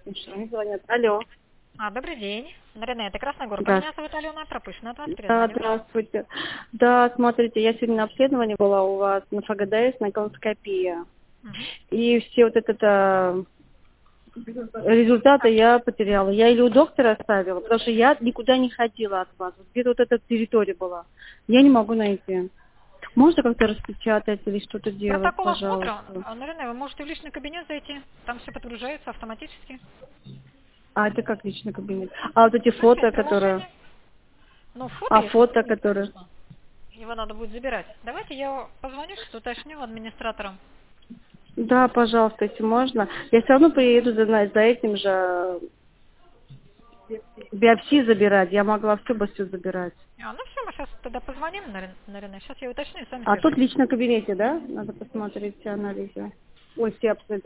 Они звонят. Алло. Добрый день. Нарина, это Красногорка. Да. Меня зовут Алена, пропущена от вас, Да, перезваниваю. здравствуйте. Да, смотрите, я сегодня на обследовании была у вас на ФГДС, на колоноскопия. Мгм. И все вот это результаты я потеряла. Я или у доктора оставила, потому что я никуда не ходила от вас. Вот где-то вот эта территория была. Я не могу найти. Можно как-то распечатать или что-то делать, Протокол осмотра. пожалуйста? Нарина, вы можете в личный кабинет зайти. Там все подгружается автоматически. А это как личный кабинет? А вот эти Скачать фото, которые... приложение. Ну, фото, А если фото, скинуть, которые... конечно. Его надо будет забирать. Давайте я позвоню, сейчас уточню администраторам. Да, пожалуйста, если можно. Я все равно приеду за этим же биопсии забирать. Я могла все забирать. Ну все, мы сейчас тогда позвоним, Нарина. Сейчас я уточню и с вами А тут свяжусь. в личном кабинете, да? Надо посмотреть все анализы. Ой, все абсолютно.